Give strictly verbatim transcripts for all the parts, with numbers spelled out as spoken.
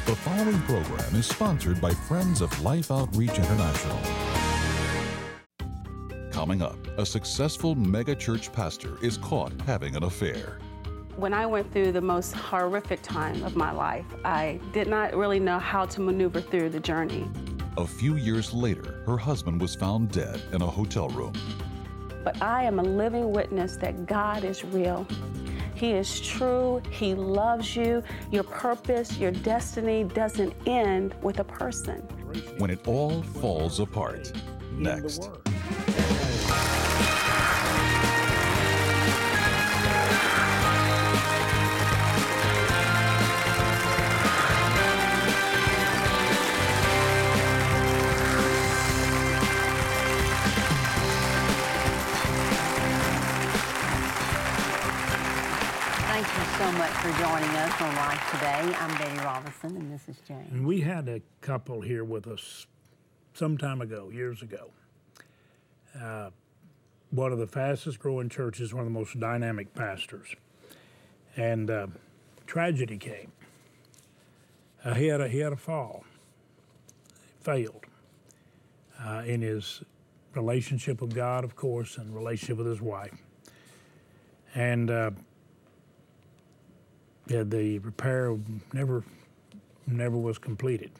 The following program is sponsored by Friends of Life Outreach International. Coming up, a successful megachurch pastor is caught having an affair. When I went through the most horrific time of my life, I did not really know how to maneuver through the journey. A few years later, her husband was found dead in a hotel room. But I am a living witness that God is real. He is true. He loves you. Your purpose, your destiny doesn't end with a person. When it all falls apart. Next. Thank you so much for joining us on Life Today. I'm Betty Robinson, and this is Jane. And we had a couple here with us some time ago, years ago. Uh, one of the fastest growing churches, one of the most dynamic pastors. And uh, tragedy came. Uh, he, had a, he had a fall. He failed uh, in his relationship with God, of course, and relationship with his wife. And uh, Yeah, the repair never, never was completed.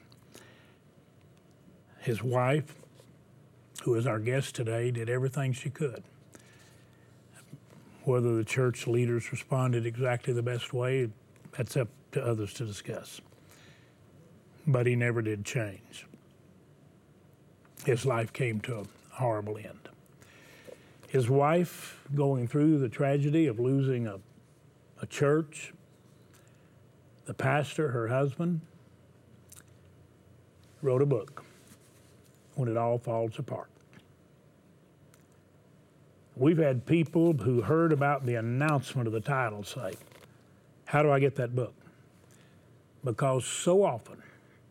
His wife, who is our guest today, did everything she could. Whether the church leaders responded exactly the best way, that's up to others to discuss. But he never did change. His life came to a horrible end. His wife, going through the tragedy of losing a, a church, the pastor, her husband, wrote a book, When It All Falls Apart. We've had people who heard about the announcement of the title say, how do I get that book? Because so often,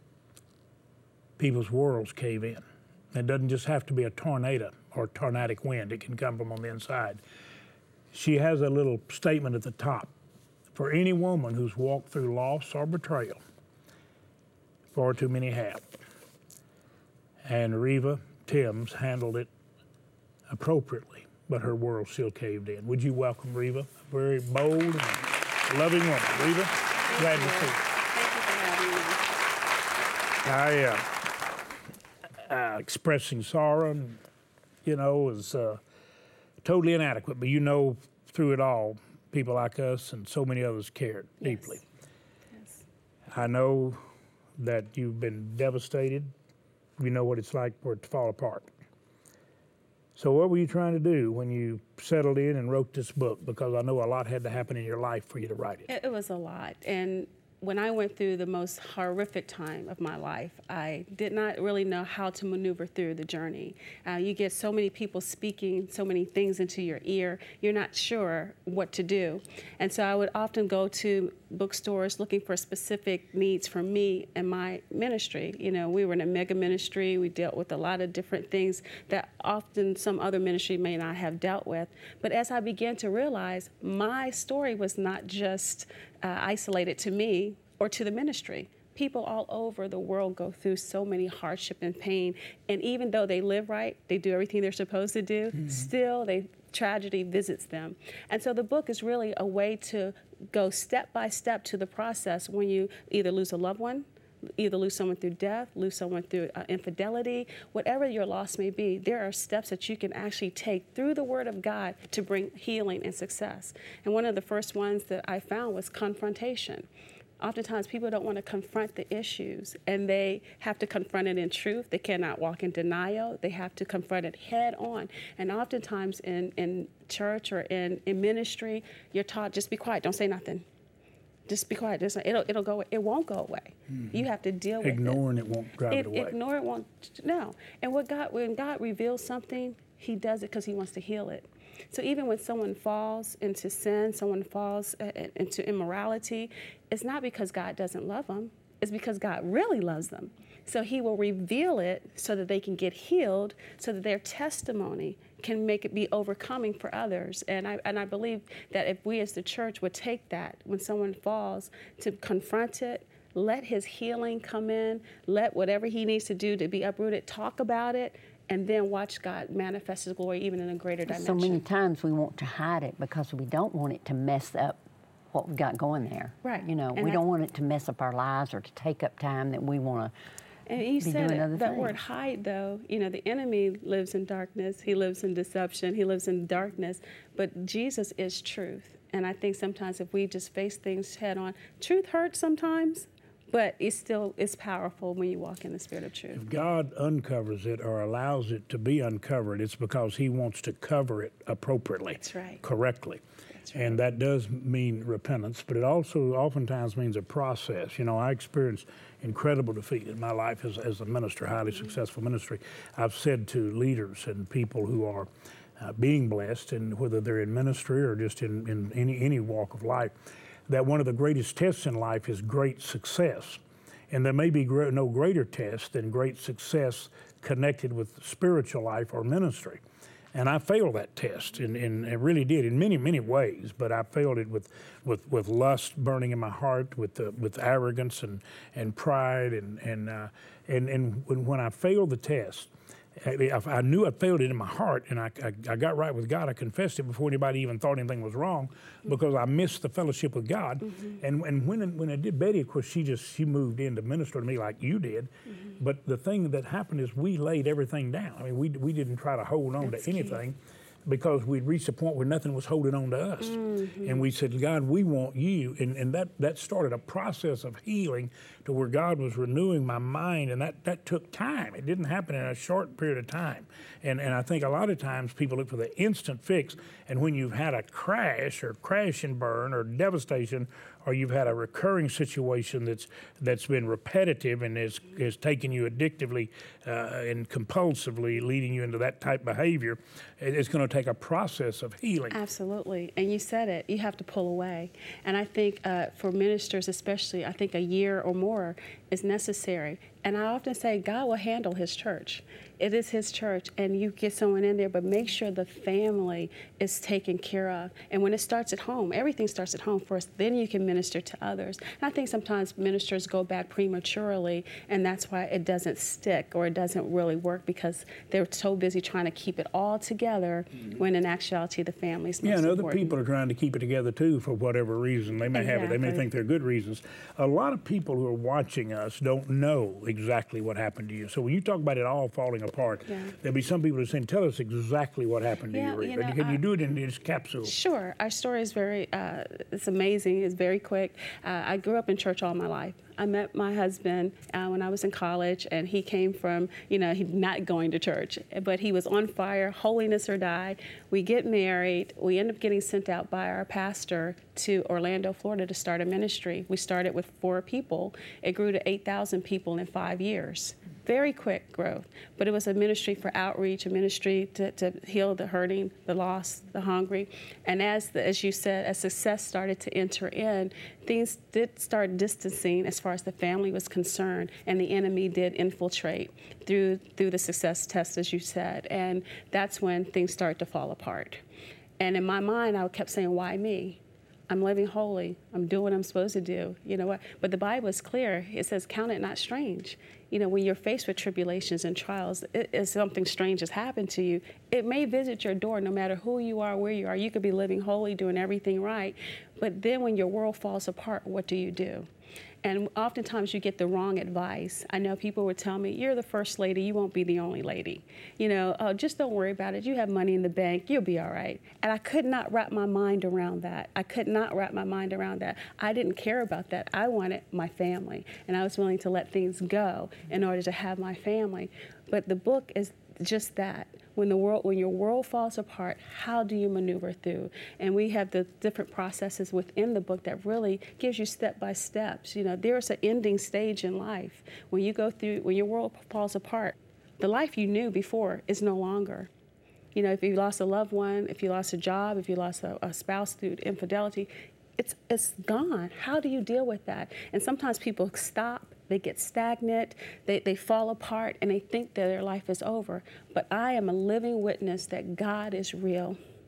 people's worlds cave in. It doesn't just have to be a tornado or tornadic wind. It can come from on the inside. She has a little statement at the top. For any woman who's walked through loss or betrayal, far too many have. And Reva Timms handled it appropriately, but her world still caved in. Would you welcome Reva? A very bold and loving woman. Reva, Thank glad you. to see you. Thank you for having me. I, uh, uh, expressing sorrow, you know, is uh, totally inadequate, but you know through it all, people like us and so many others cared deeply. Yes. I know that you've been devastated. You know what it's like for it to fall apart. So what were you trying to do when you settled in and wrote this book? Because I know a lot had to happen in your life for you to write it. It, it was a lot. And when I went through the most horrific time of my life, I did not really know how to maneuver through the journey. Uh, you get so many people speaking so many things into your ear, you're not sure what to do. And so I would often go to bookstores looking for specific needs for me and my ministry. You know, we were in a mega ministry. We dealt with a lot of different things that often some other ministry may not have dealt with. But as I began to realize, my story was not just uh, isolated to me or to the ministry. People all over the world go through so many hardship and pain. And even though they live right, they do everything they're supposed to do, mm-hmm. still they tragedy visits them. And so the book is really a way to go step by step to the process when you either lose a loved one, either lose someone through death, lose someone through uh, infidelity, whatever your loss may be, there are steps that you can actually take through the Word of God to bring healing and success. And one of the first ones that I found was confrontation. Oftentimes people don't want to confront the issues, and they have to confront it in truth. They cannot walk in denial. They have to confront it head on. And oftentimes in, in church or in, in ministry, you're taught, just be quiet, don't say nothing. Just be quiet. Just, it'll, it'll go. It won't go away. Mm-hmm. You have to deal with it. Ignoring it won't drive it, it away. Ignore it won't. No. And what God, when God reveals something, He does it because He wants to heal it. So even when someone falls into sin, someone falls into immorality, it's not because God doesn't love them. It's because God really loves them. So He will reveal it so that they can get healed, so that their testimony can make it be overcoming for others. And I and I believe that if we as the church would take that when someone falls, to confront it, let his healing come in, let whatever he needs to do to be uprooted, talk about it, and then watch God manifest his glory even in a greater dimension. So many times we want to hide it because we don't want it to mess up what we've got going there. Right. You know, And we I- don't want it to mess up our lives or to take up time that we want to. And you be said doing it, other that word things. hide, though, you know, the enemy lives in darkness. He lives in deception. He lives in darkness. But Jesus is truth. And I think sometimes if we just face things head on, truth hurts sometimes, but it still is powerful when you walk in the spirit of truth. If God uncovers it or allows it to be uncovered, it's because he wants to cover it appropriately. That's right. Correctly. That's right. And that does mean repentance, but it also oftentimes means a process. You know, I experienced incredible defeat in my life as, as a minister, highly successful ministry. I've said to leaders and people who are uh, being blessed, and whether they're in ministry or just in, in any, any walk of life, that one of the greatest tests in life is great success. And there may be gr- no greater test than great success connected with spiritual life or ministry. And I failed that test, and, and I really did in many, many ways. But I failed it with, with, with lust burning in my heart, with uh, with arrogance and, and pride, and and uh, and and when, when I failed the test, I, I knew I failed it in my heart, and I, I I got right with God. I confessed it before anybody even thought anything was wrong, because I missed the fellowship with God. Mm-hmm. And and when when I did Betty, of course, she just she moved in to minister to me like you did. Mm-hmm. But the thing that happened is we laid everything down. I mean, we we didn't try to hold on That's to anything. Key. Because we'd reached a point where nothing was holding on to us. Mm-hmm. And we said, God, we want you. And, and that, that started a process of healing to where God was renewing my mind. And that, that took time. It didn't happen in a short period of time. And, and I think a lot of times people look for the instant fix. And when you've had a crash or crash and burn or devastation, or you've had a recurring situation that's that's been repetitive and is, is taking you addictively uh, and compulsively leading you into that type behavior, it's going to take a process of healing. Absolutely. And you said it, you have to pull away. And I think uh, for ministers especially, I think a year or more is necessary. And I often say God will handle his church. It is his church, and you get someone in there, but make sure the family is taken care of. And when it starts at home, everything starts at home first, then you can minister to others. And I think sometimes ministers go back prematurely, and that's why it doesn't stick or it doesn't really work, because they're so busy trying to keep it all together, mm-hmm. when in actuality the family's most Yeah, and other important. people are trying to keep it together too for whatever reason. They may have it, they may Exactly. think they're good reasons. A lot of people who are watching us don't know exactly what happened to you. So when you talk about it all falling apart, Yeah. there'll be some people who say, tell us exactly what happened to Yeah, you, Rita. you know, Can you I- do it in this capsule? Sure. Our story is very, uh, it's amazing. It's very quick. Uh, I grew up in church all my life. I met my husband uh, when I was in college, and he came from, you know, he not going to church, but he was on fire, holiness or die. We get married. We end up getting sent out by our pastor to Orlando, Florida to start a ministry. We started with four people. It grew to eight thousand people in five years. Very quick growth, but it was a ministry for outreach, a ministry to, to heal the hurting, the lost, the hungry. And as the, as you said, as success started to enter in, things did start distancing as far as the family was concerned, and the enemy did infiltrate through through the success test, as you said, and that's when things started to fall apart. And in my mind, I kept saying, why me? I'm living holy. I'm doing what I'm supposed to do. You know what? But the Bible is clear. It says, count it not strange. You know, when you're faced with tribulations and trials, it, if something strange has happened to you, it may visit your door no matter who you are, where you are. You could be living holy, doing everything right. But then when your world falls apart, what do you do? And oftentimes you get the wrong advice. I know people would tell me, you're the first lady, you won't be the only lady. You know, oh, just don't worry about it. You have money in the bank, you'll be all right. And I could not wrap my mind around that. I could not wrap my mind around that. I didn't care about that. I wanted my family, and I was willing to let things go in order to have my family. But the book is just that. When the world, when your world falls apart, how do you maneuver through? And we have the different processes within the book that really gives you step by steps. You know, there's an ending stage in life when you go through, when your world falls apart. The life you knew before is no longer. You know, if you lost a loved one, if you lost a job, if you lost a, a spouse through infidelity, it's it's gone. How do you deal with that? And sometimes people stop. They get stagnant, they, they fall apart, and they think that their life is over. But I am a living witness that God is real.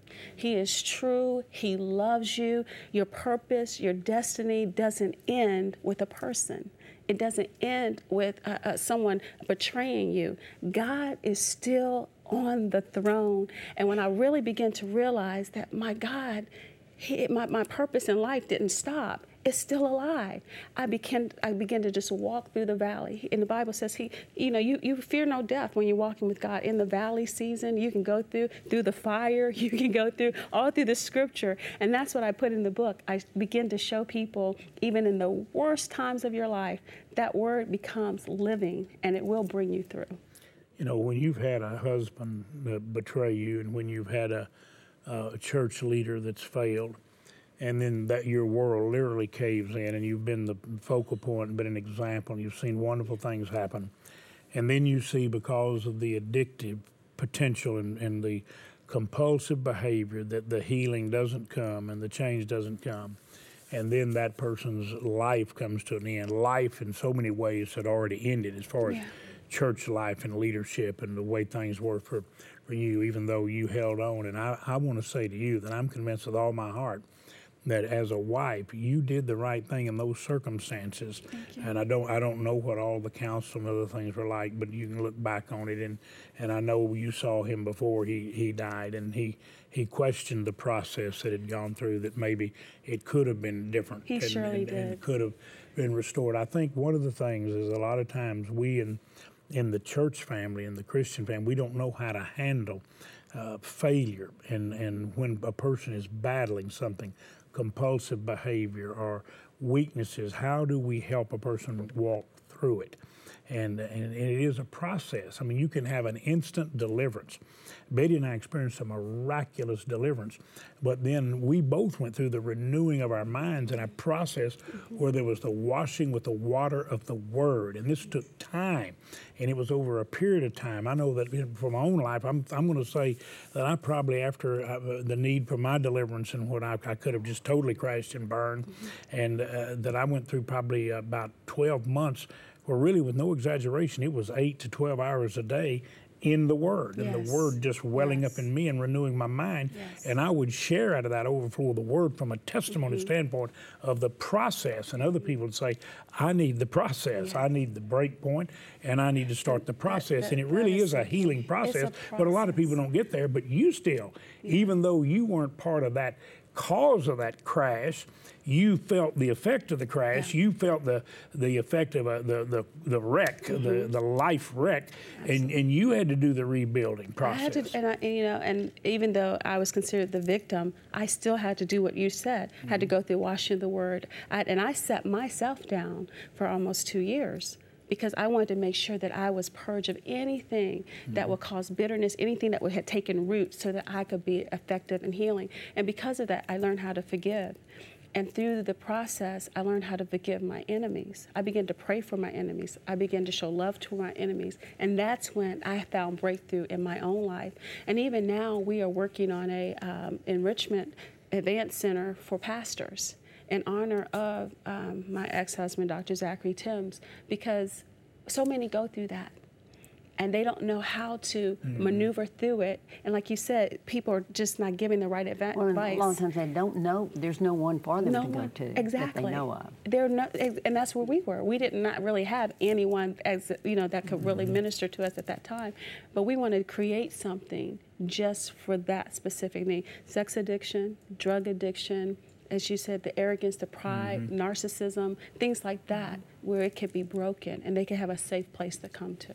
He is true. He loves you. Your purpose, your destiny doesn't end with a person. It doesn't end with uh, uh, someone betraying you. God is still on the throne. And when I really begin to realize that my God, he, my, my purpose in life didn't stop, it's still alive. I began, I began to just walk through the valley. And the Bible says, he, you know, you, you fear no death when you're walking with God. In the valley season, you can go through, through the fire, you can go through, all through the scripture. And that's what I put in the book. I begin to show people, even in the worst times of your life, that word becomes living and it will bring you through. You know, when you've had a husband uh, betray you, and when you've had a, uh, a church leader that's failed, and then that your world literally caves in, and you've been the focal point and been an example, and you've seen wonderful things happen. And then you see, because of the addictive potential and, and the compulsive behavior, that the healing doesn't come and the change doesn't come. And then that person's life comes to an end. Life in so many ways had already ended as far as yeah. church life and leadership and the way things were for, for you, even though you held on. And I, I want to say to you that I'm convinced with all my heart that as a wife, you did the right thing in those circumstances. And I don't I don't know what all the counsel and other things were like, but you can look back on it, and, and I know you saw him before he, he died, and he, he questioned the process that had gone through, that maybe it could have been different. He and, surely and, did. And could have been restored. I think one of the things is, a lot of times we in, in the church family, in the Christian family, we don't know how to handle uh, failure, and, and when a person is battling something, compulsive behavior or weaknesses, how do we help a person walk through it? And, and it is a process. I mean, you can have an instant deliverance. Betty and I experienced a miraculous deliverance, but then we both went through the renewing of our minds and a process where there was the washing with the water of the Word, and this took time, and it was over a period of time. I know that for my own life, I'm, I'm going to say that I probably, after uh, the need for my deliverance and what I, I could have just totally crashed and burned, mm-hmm. and uh, that I went through probably about twelve months where, really, with no exaggeration, it was eight to twelve hours a day in the Word, and yes. the Word just welling yes. up in me and renewing my mind. Yes. And I would share out of that overflow of the Word from a testimony mm-hmm. standpoint of the process. And other people would say, I need the process. Yeah. I need the break point, and I need to start the process. That, that, and it really is a healing process, a process, but a lot of people don't get there. But you still, yeah. even though you weren't part of that cause of that crash, you felt the effect of the crash. Yeah. You felt the the effect of a, the, the the wreck, mm-hmm. the the life wreck, and, and you had to do the rebuilding process. I had to, and I, you know, and even though I was considered the victim, I still had to do what you said. Mm-hmm. Had to go through washing the Word, I, and I set myself down for almost two years. Because I wanted to make sure that I was purged of anything mm-hmm. that would cause bitterness, anything that would have taken root, so that I could be effective in healing. And because of that, I learned how to forgive. And through the process, I learned how to forgive my enemies. I began to pray for my enemies. I began to show love to my enemies. And that's when I found breakthrough in my own life. And even now, we are working on a um, enrichment advanced center for pastors, in honor of um, my ex-husband, Doctor Zachary Timms, because so many go through that, and they don't know how to mm-hmm. maneuver through it. And like you said, people are just not giving the right adva- well, advice. A lot of times they don't know. There's no one for them no to one, go to exactly. that they know of. They're not, and that's where we were. We did not really have anyone, as you know, that could mm-hmm. really minister to us at that time. But we wanted to create something just for that specific need: sex addiction, drug addiction, as you said, the arrogance, the pride, mm-hmm. narcissism, things like that, where it could be broken and they could have a safe place to come to.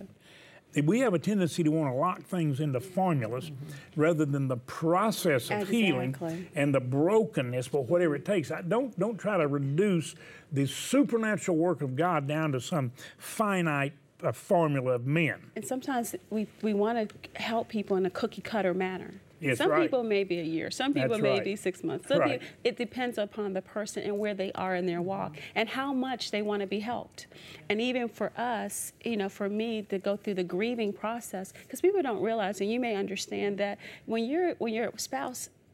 We have a tendency to want to lock things into formulas mm-hmm. rather than the process of exactly. healing and the brokenness, but whatever it takes. I don't, don't try to reduce the supernatural work of God down to some finite a formula of men. And sometimes we, we want to help people in a cookie cutter manner. Yes, some right. people may be a year, some people That's may right. be six months. Some right. people, it depends upon the person and where they are in their walk and how much they want to be helped. And even for us, you know, for me to go through the grieving process, because people don't realize, and you may understand that when you're when your spouse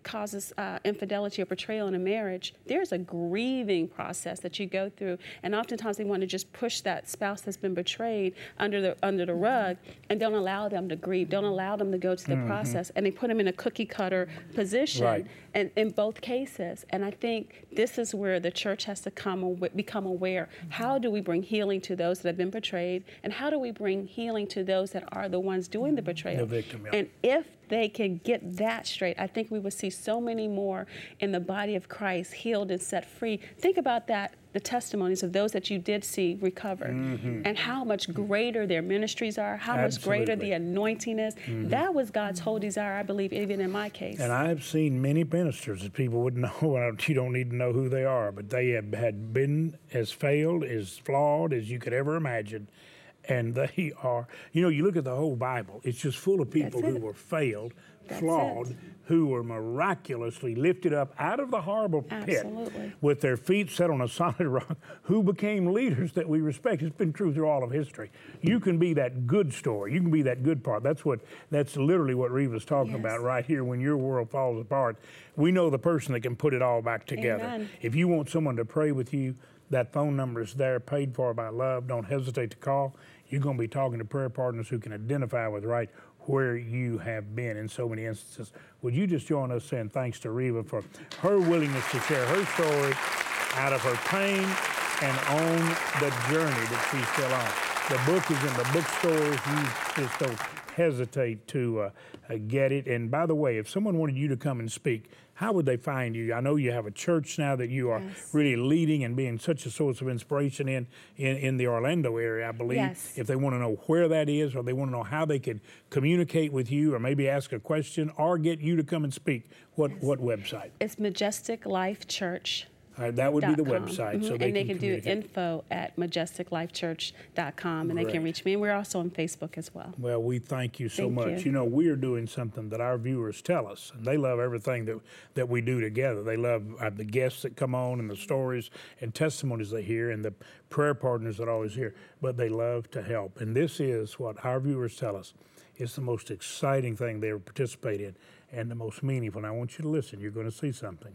causes uh, infidelity or betrayal in a marriage, there's a grieving process that you go through, and oftentimes they want to just push that spouse that's been betrayed under the under the rug and don't allow them to grieve, don't allow them to go to the mm-hmm. process, and they put them in a cookie cutter position. Right. And in both cases, and I think this is where the church has to come become aware. How do we bring healing to those that have been betrayed, and how do we bring healing to those that are the ones doing the betrayal? The victim, yeah. And if they can get that straight, I think we would see so many more in the body of Christ healed and set free. Think about that, the testimonies of those that you did see recover, mm-hmm. and how much greater their ministries are, how Absolutely. much greater the anointing is. Mm-hmm. That was God's whole desire, I believe, even in my case. And I've seen many ministers that people wouldn't know, you don't need to know who they are, but they have had been as failed, as flawed as you could ever imagine. And they are, you know, you look at the whole Bible, it's just full of people who were failed, That's flawed, it. who were miraculously lifted up out of the horrible Absolutely. pit with their feet set on a solid rock, who became leaders that we respect. It's been true through all of history. You can be that good story. You can be that good part. That's what. That's literally what Reva's talking Yes. about right here. When your world falls apart, we know the person that can put it all back together. Amen. If you want someone to pray with you, that phone number is there, paid for by love. Don't hesitate to call. You're going to be talking to prayer partners who can identify with right where you have been in so many instances. Would you just join us saying thanks to Reva for her willingness to share her story out of her pain and on the journey that she's still on. The book is in the bookstores. You just don't hesitate to uh, uh, get it. And by the way, if someone wanted you to come and speak, how would they find you? I know you have a church now that you are yes. really leading and being such a source of inspiration in, in, in the Orlando area, I believe. Yes. If they want to know where that is, or they want to know how they could communicate with you, or maybe ask a question, or get you to come and speak, what, yes. what website? It's Majestic Life Church. Uh, that would be the Com. website. Mm-hmm. So they and they can, can do info at majestic life church dot com, and Great. they can reach me. And we're also on Facebook as well. Well, we thank you so Thank much. you. You know, we are doing something that our viewers tell us, and they love everything that, that we do together. They love uh, the guests that come on and the stories and testimonies they hear and the prayer partners that always hear, but they love to help. And this is what our viewers tell us. It's the most exciting thing they ever participate in and the most meaningful. And I want you to listen. You're going to see something.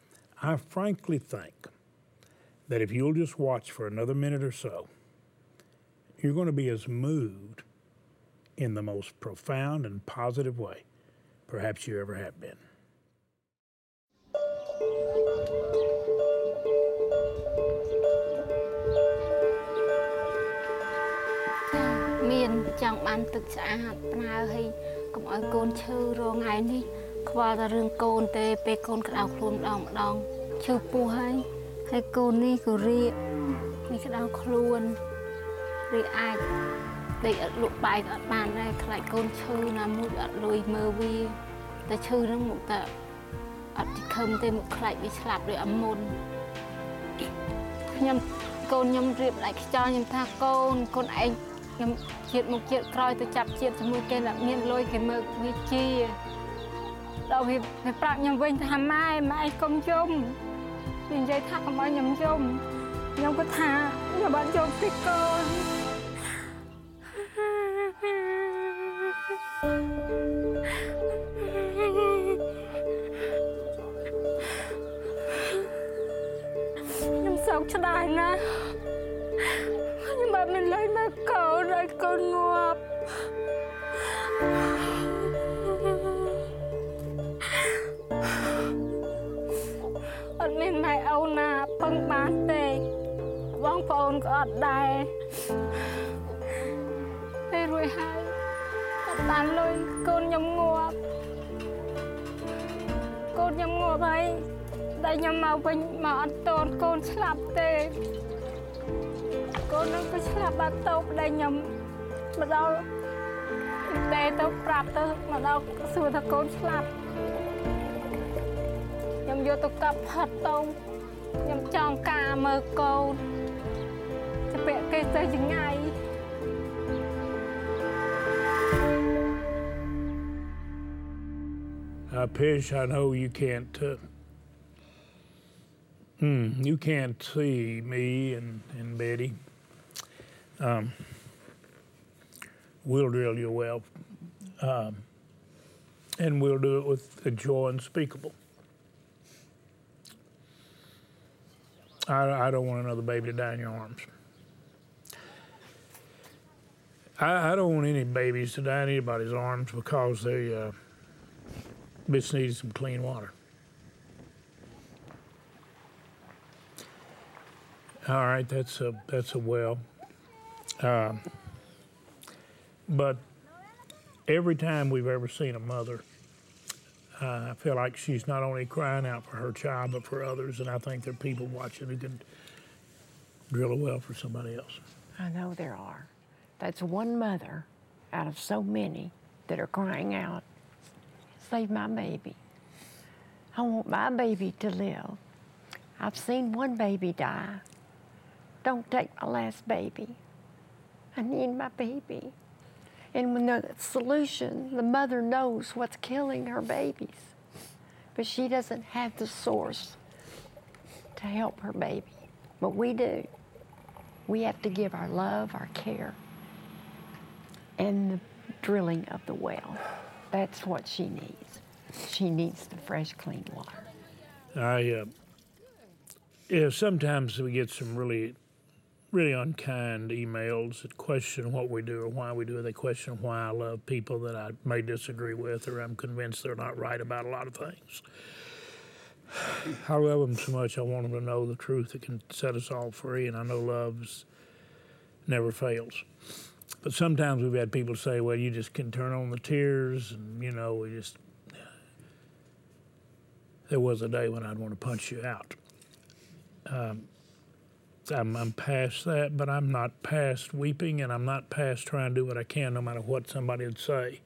I frankly think that if you'll just watch for another minute or so, you're going to be as moved in the most profound and positive way perhaps you ever have been. មានចង់បានទឹកស្អាតផ្នើឲ្យកុំឲ្យកូនឈឺរងថ្ងៃនេះខ្វល់តែរឿងកូនទេពេលកូនក្តៅខ្លួនម្ដងម្ដងឈឺពោះហើយហើយកូននេះក៏រៀកវាក្តៅខ្លួនរីអាចដេកអត់លក់បាយក៏អត់បានដែរខ្លាចកូនឈឺណាមួយអត់លុយមើលវាតែឈឺហ្នឹងមកតែអត់ទីខឹមទេមកខ្លាចវាស្លាប់ដោយអមុនខ្ញុំកូនខ្ញុំរៀបlạiខ្យល់ខ្ញុំថាកូនកូនឯងខ្ញុំជាតិមកជាតិក្រោយទៅចាប់ជាតិជាមួយគេដែលមានលុយគេមើលវាជាដល់វាវាប្រាប់ខ្ញុំវិញថាម៉ែម៉ែកុំយំវានិយាយថាកុំឲ្យខ្ញុំយំខ្ញុំក៏ថាខ្ញុំបានយំពីកូនខ្ញុំសោកស្ដាយណាស់ខ្ញុំបានមានលុយមកកូនឲ្យកូនងាប់អត់មានម៉ែអូនណាពឹងបានទេបងប្អូនក៏អត់ដែរពេលរួចហើយអត់បានលុយកូនខ្ញុំងាប់កូនខ្ញុំងាប់ហើយតែខ្ញុំមកវិញមកអត់តូនកូនស្លាប់ទេកូននឹងក៏ស្លាប់បាត់ទៅប្តីខ្ញុំមកដល់តែទៅប្រាប់ទៅមកដល់សួរថាកូនស្លាប់ខ្ញុំយកទៅកាប់ផាត់ទៅខ្ញុំចង់ការមើលកូនទៅពាក់គេទៅចង្អាយ Uh, Pish, I know you can't uh, mm, you can't see me and, and Betty. Um, we'll drill you well. Um, and we'll do it with a joy unspeakable. I, I don't want another baby to die in your arms. I, I don't want any babies to die in anybody's arms because they uh, just need some clean water. All right, that's a that's a well. Um, but every time we've ever seen a mother, uh, I feel like she's not only crying out for her child, but for others. And I think there are people watching who can drill a well for somebody else. I know there are. That's one mother out of so many that are crying out, save my baby. I want my baby to live. I've seen one baby die. Don't take my last baby. I need my baby. And when the solution, the mother knows what's killing her babies, but she doesn't have the source to help her baby. But we do. We have to give our love, our care, and the drilling of the well. That's what she needs. She needs the fresh, clean water. I, uh, yeah, sometimes we get some really really unkind emails that question what we do or why we do it. They question why I love people that I may disagree with or I'm convinced they're not right about a lot of things. I love them so much I want them to know the truth that can set us all free, and I know love never fails. But sometimes we've had people say, well, you just can turn on the tears and, you know, we just... There was a day when I'd want to punch you out. Um, I'm, I'm past that, but I'm not past weeping, and I'm not past trying to do what I can no matter what somebody would say.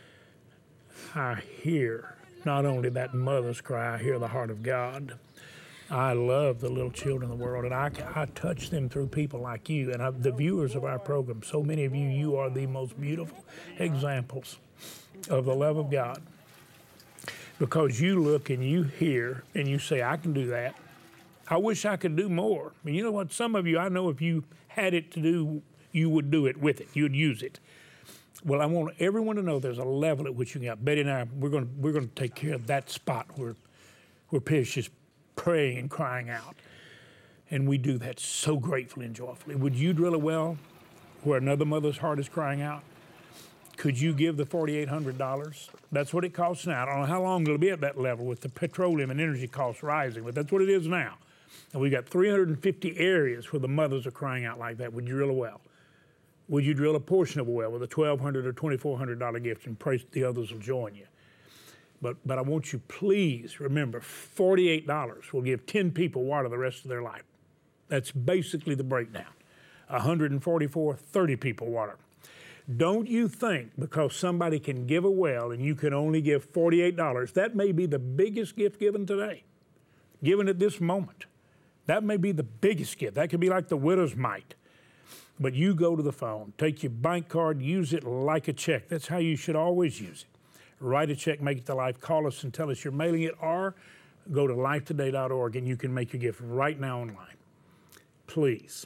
I hear not only that mother's cry, I hear the heart of God. I love the little children of the world, and I, I touch them through people like you, and I, the viewers of our program. So many of you, you are the most beautiful examples of the love of God, because you look and you hear and you say, I can do that. I wish I could do more. But you know what? Some of you, I know if you had it to do, you would do it with it. You would use it. Well, I want everyone to know there's a level at which you can get. Betty and I, we're going to we're going to take care of that spot where where Pish is praying and crying out, and we do that so gratefully and joyfully. Would you drill a well where another mother's heart is crying out? Could you give the forty-eight hundred dollars? That's what it costs now. I don't know how long it'll be at that level with the petroleum and energy costs rising, but that's what it is now. And we've got three hundred fifty areas where the mothers are crying out like that. Would you drill a well? Would you drill a portion of a well with a twelve hundred dollars or twenty-four hundred dollars gift, and pray the others will join you? But, but I want you, please remember, forty-eight dollars will give ten people water the rest of their life. That's basically the breakdown. one hundred forty-four, thirty people water. Don't you think because somebody can give a well and you can only give forty-eight dollars, that may be the biggest gift given today, given at this moment. That may be the biggest gift. That could be like the widow's mite. But you go to the phone, take your bank card, use it like a check. That's how you should always use it. Write a check, make it to Life, call us and tell us you're mailing it, or go to life today dot org and you can make your gift right now online. Please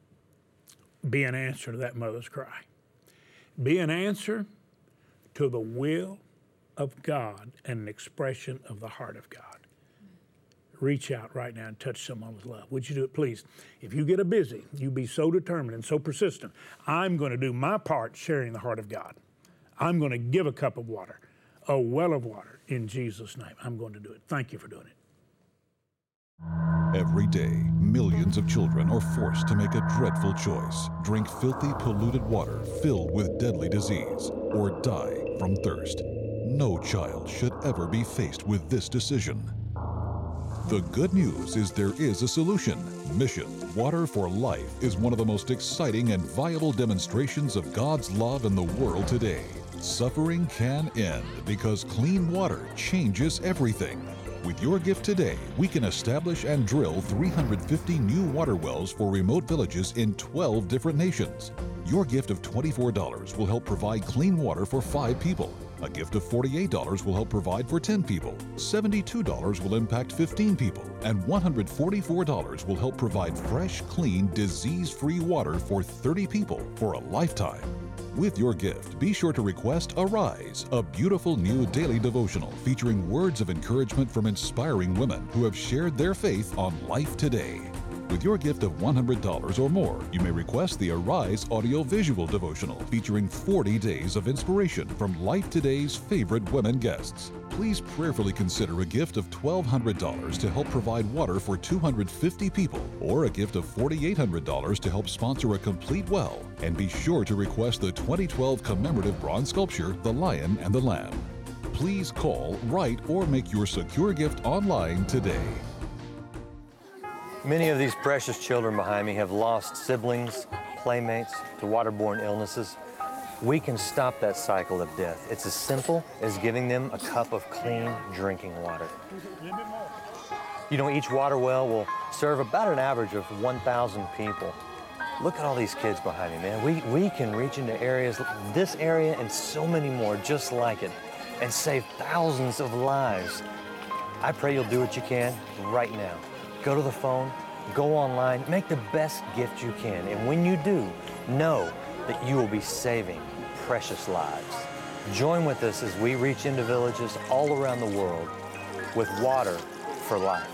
be an answer to that mother's cry. Be an answer to the will of God and an expression of the heart of God. Reach out right now and touch someone with love. Would you do it, please? If you get a busy, you be so determined and so persistent. I'm going to do my part sharing the heart of God. I'm going to give a cup of water, a well of water, in Jesus' name. I'm going to do it. Thank you for doing it. Every day, millions of children are forced to make a dreadful choice: drink filthy, polluted water filled with deadly disease, or die from thirst. No child should ever be faced with this decision. The good news is there is a solution. Mission Water for Life is one of the most exciting and viable demonstrations of God's love in the world today. Suffering can end because clean water changes everything. With your gift today, we can establish and drill three hundred fifty new water wells for remote villages in twelve different nations. Your gift of twenty-four dollars will help provide clean water for five people. A gift of forty-eight dollars will help provide for ten people, seventy-two dollars will impact fifteen people, and one hundred forty-four dollars will help provide fresh, clean, disease-free water for thirty people for a lifetime. With your gift, be sure to request Arise, a beautiful new daily devotional featuring words of encouragement from inspiring women who have shared their faith on Life Today. With your gift of one hundred dollars or more, you may request the Arise audio-visual devotional featuring forty days of inspiration from Life Today's favorite women guests. Please prayerfully consider a gift of twelve hundred dollars to help provide water for two hundred fifty people, or a gift of four thousand eight hundred dollars to help sponsor a complete well. And be sure to request the twenty twelve commemorative bronze sculpture, The Lion and the Lamb. Please call, write, or make your secure gift online today. Many of these precious children behind me have lost siblings, playmates to waterborne illnesses. We can stop that cycle of death. It's as simple as giving them a cup of clean drinking water. You know, each water well will serve about an average of one thousand people. Look at all these kids behind me, man. We, we can reach into areas, this area and so many more just like it, and save thousands of lives. I pray you'll do what you can right now. Go to the phone, go online, make the best gift you can. And when you do, know that you will be saving precious lives. Join with us as we reach into villages all around the world with water for life.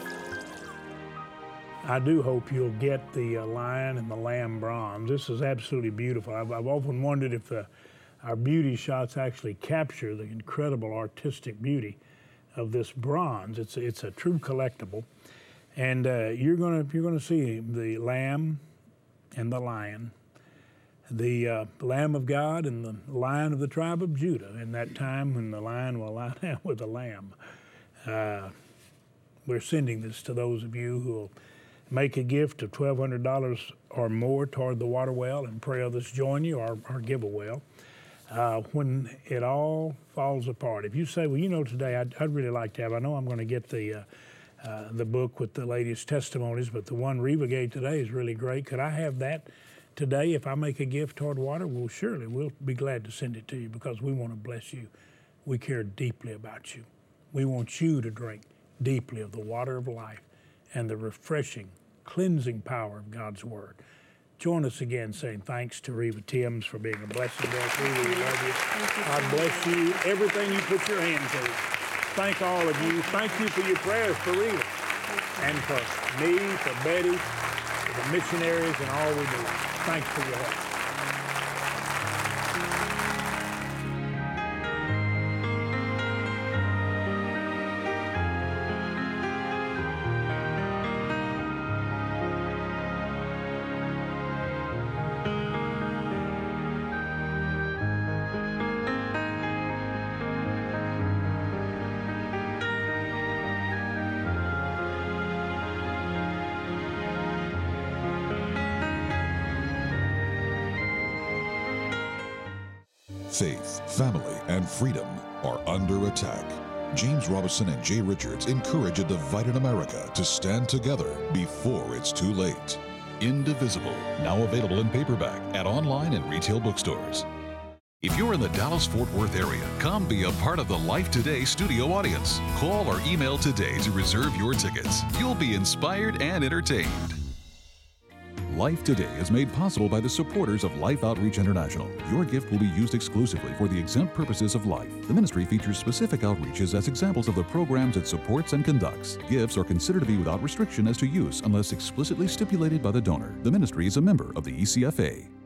I do hope you'll get the uh, Lion and the Lamb bronze. This is absolutely beautiful. I've, I've often wondered if the, our beauty shots actually capture the incredible artistic beauty of this bronze. It's, it's a true collectible. And uh, you're gonna you're gonna see the Lamb and the Lion, the uh, Lamb of God and the Lion of the tribe of Judah. In that time when the Lion will lie down with the Lamb. Uh, we're sending this to those of you who will make a gift of twelve hundred dollars or more toward the water well, and pray others join you, or, or give a well. Uh, when it all falls apart, if you say, well, you know, today I'd, I'd really like to have. I know I'm going to get the. Uh, Uh, the book with the latest testimonies, but the one Reva gave today is really great. Could I have that today if I make a gift toward water? Well, surely we'll be glad to send it to you, because we want to bless you. We care deeply about you. We want you to drink deeply of the water of life and the refreshing, cleansing power of God's Word. Join us again saying thanks to Reva Timms for being a blessing to us. Reva, we love you. God bless you. Everything you put your hand to. Thank all of you. Thank you for your prayers for Reva and for me, for Betty, for the missionaries and all we do. Thanks for your help. Faith, family, and freedom are under attack. James Robison and Jay Richards encourage a divided America to stand together before it's too late. Indivisible, now available in paperback and online and retail bookstores. If you're in the Dallas-Fort Worth area, come be a part of the Life Today studio audience. Call or email today to reserve your tickets. You'll be inspired and entertained. Life Today is made possible by the supporters of Life Outreach International. Your gift will be used exclusively for the exempt purposes of life. The ministry features specific outreaches as examples of the programs it supports and conducts. Gifts are considered to be without restriction as to use unless explicitly stipulated by the donor. The ministry is a member of the E C F A.